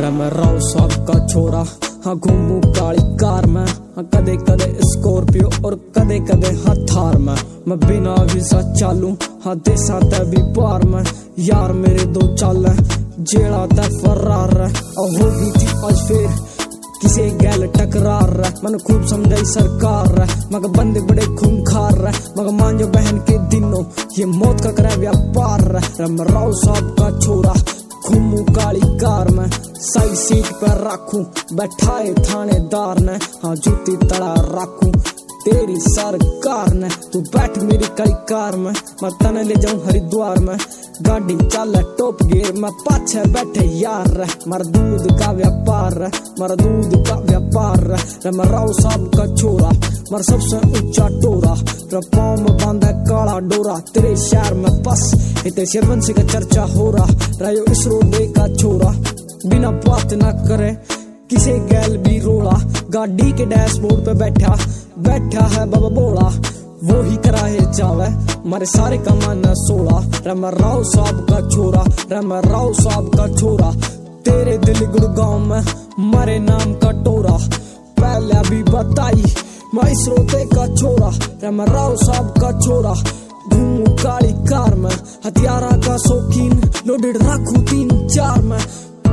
मैं राव साहब का छोरा, हाँ घूमू काली कार में, हाँ कदे कदे स्कॉर्पियो और कदे कदे हाँ थार में। मैं बिना वीजा चालू हाँ देसा तै भी पार में। यार मेरे दो चाल है जेड़ा तै फरार है, और होगी थी आज फिर किसे गैल टकरार है। मन खूब समझाई सरकार है, मगर बंदे बड़े खूंखार है, मगर मान जो बहन के दिनों ये मौत का करे व्यापार है। मैं राव साहब का छोरा घूमू काली कार में, साइड सीट पर रखूं बैठाए थानेदार ने, हाँ जूती तड़ा रखूं तेरी सरकार ने। तू बैठ मेरी काली कार में, मैं तने ले जाऊं हरिद्वार में। गाड़ी चल टॉप गियर में, पाछे बैठे यार, मर दूध का व्यापार, मर दूध का व्यापार। मैं राव साहब का छोरा, मर सबसे ऊंचा टोरा, पाँव में बांधा काला डोरा। तेरे शहर में बस इतने शेरवंशी का चर्चा हो रहा, रहो इसरो दे का छोरा बिना बात ना करे किसे गैल भी रोला। गाड़ी के डैशबोर्ड पे बैठा बैठा है बाबा बोला, वो ही कराए जावे मारे सारे कमान 16। मैं राव साहब का छोरा, मैं राव साहब का छोरा, तेरे दिल गुड़गांव में मारे नाम का टोरा। पहले अभी बताई मैं इस रोते का छोरा, मैं राव साहब का छोरा, घूमू काली कार में, हथियारा का शौकीन लोडेड रखूं 3-4 में,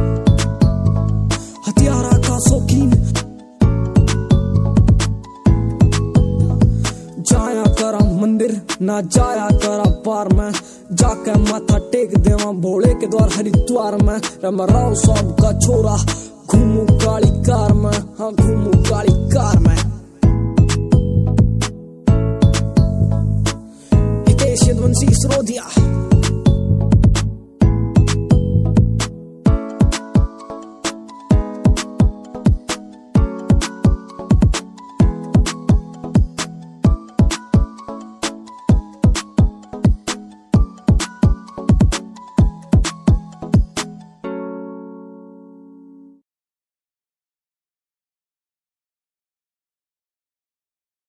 हथियारा का शौकीन। जाया करा मंदिर ना जाया करा पार में, जाके माथा टेक देवा भोले के द्वार हरिद्वार में। मैं राव साहब का छोरा घूमू काली कार में, हाँ घूमू काली कार में। हितेश यदुवंशी सिरोदिया।